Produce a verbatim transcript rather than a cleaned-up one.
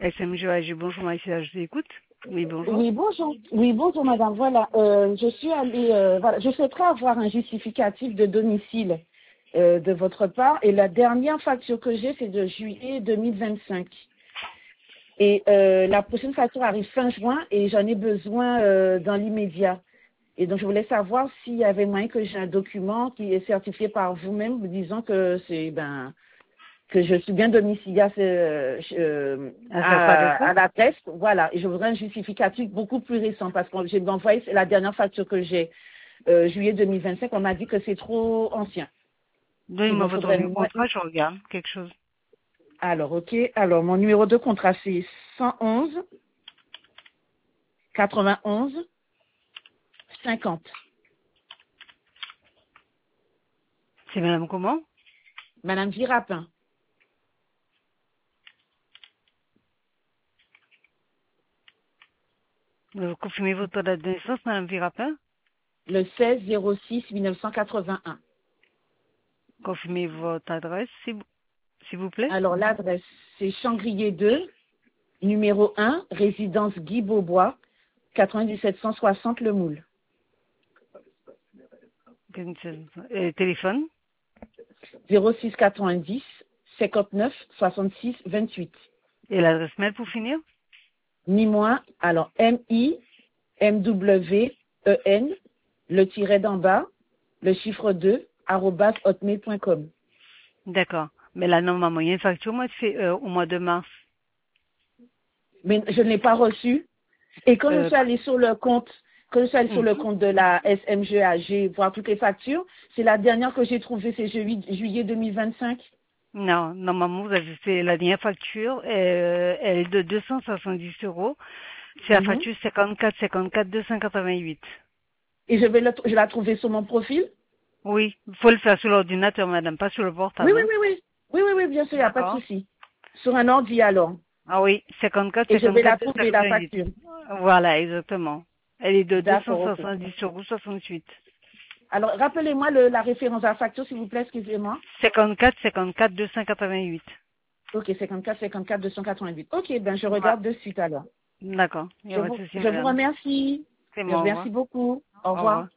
S M G A G, bonjour Maïssa, je vous écoute. Oui, bonjour. Oui, bonjour. Oui, bonjour madame. Voilà, euh, je suis allée, euh, voilà, je souhaiterais avoir un justificatif de domicile euh, de votre part. Et la dernière facture que j'ai, c'est de juillet deux mille vingt-cinq. Et euh, la prochaine facture arrive fin juin et j'en ai besoin euh, dans l'immédiat. Et donc, je voulais savoir s'il y avait moyen que j'ai un document qui est certifié par vous-même, vous disant que c'est, ben, que je suis bien domiciliée à, ce- euh, À cette à, adresse. à l'adresse. Voilà. Et je voudrais un justificatif beaucoup plus récent parce que j'ai envoyé c'est la dernière facture que j'ai, euh, juillet deux mille vingt-cinq. On m'a dit que c'est trop ancien. Il Donnez-moi me votre faudrait numéro de moins. contrat, je regarde quelque chose. Alors, ok. Alors, mon numéro de contrat, c'est cent onze quatre-vingt-onze cinquante. C'est madame comment? Madame Virapin. Vous confirmez votre date de naissance, madame Virapin? Le seize zéro six mille neuf cent quatre-vingt-un. Confirmez votre adresse, s'il vous s'il vous plaît. Alors, l'adresse, c'est Changrier deux, numéro un, résidence Guy Beaubois, quatre-vingt-dix-sept cent soixante Le Moule. Et téléphone? zéro six quatre-vingt-dix cinquante-neuf soixante-six vingt-huit. Et l'adresse mail pour finir? Ni moins, alors M I M W E N, le tiret d'en bas, le chiffre deux, arobase hotmail point com. D'accord. Mais là, normalement, il y a une facture au mois de, fé- euh, au mois de mars. Mais je ne l'ai pas reçu. Et quand je Euh, suis allée sur le compte, quand je suis allée sur le mhm. compte de la S M G A G, voir toutes les factures, c'est la dernière que j'ai trouvée, c'est juillet juillet deux mille vingt-cinq. Non, normalement, vous avez fait la dernière facture, euh, elle est de deux cent soixante-dix euros. C'est la Mhm. facture cinquante-quatre cinquante-quatre deux cent quatre-vingt-huit. Et je vais le, je vais la trouver sur mon profil. Oui, il faut le faire sur l'ordinateur, madame, pas sur le Oui, portable. oui, Hein. oui, oui. Oui, oui, oui, bien sûr, il n'y a pas de D'accord. souci. Sur un ordi alors. Ah oui, cinquante-quatre Et je vais la cinquante-quatre deux cent trouver, la quatre-vingt-huit. facture. Voilà, exactement. Elle est de D'accord, ok. deux cent soixante-dix euros soixante-huit. Alors, rappelez-moi le- la référence à la facture, s'il vous plaît, excusez-moi. cinquante-quatre cinquante-quatre deux cent quatre-vingt-huit. Ok, cinquante-quatre cinquante-quatre deux cent quatre-vingt-huit. Ok, ben je Voilà. regarde de suite alors. D'accord, il n'y Je a pas de vous, souci, je vous madame. remercie. C'est Je vous moi, au revoir. remercie beaucoup. Au Au revoir. revoir.